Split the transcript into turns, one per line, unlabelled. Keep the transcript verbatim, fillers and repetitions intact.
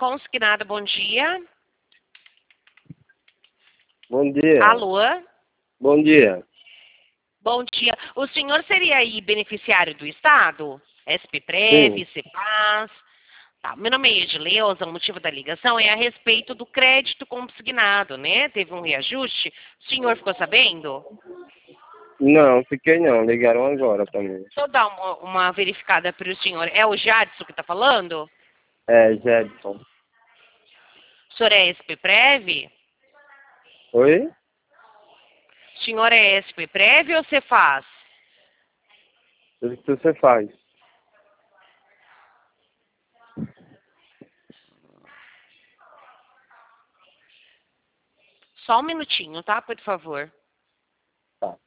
consignado, bom dia.
Bom dia.
Alô?
Bom dia.
Bom dia. O senhor seria aí beneficiário do Estado? SPPrev,
Sim.
Cepaz? Tá. Meu nome é Edileuza, o motivo da ligação é a respeito do crédito consignado, né? Teve um reajuste. O senhor ficou sabendo?
Não, fiquei não. Ligaram agora pra mim.
Deixa eu dar uma, uma verificada para o senhor. É o Jadson que está falando?
É, Jedson.
O senhor é SPPrev?
Oi?
O senhor é SPPrev ou Cepaz?
O que você faz?
Só um minutinho, tá? Por favor.
Tá.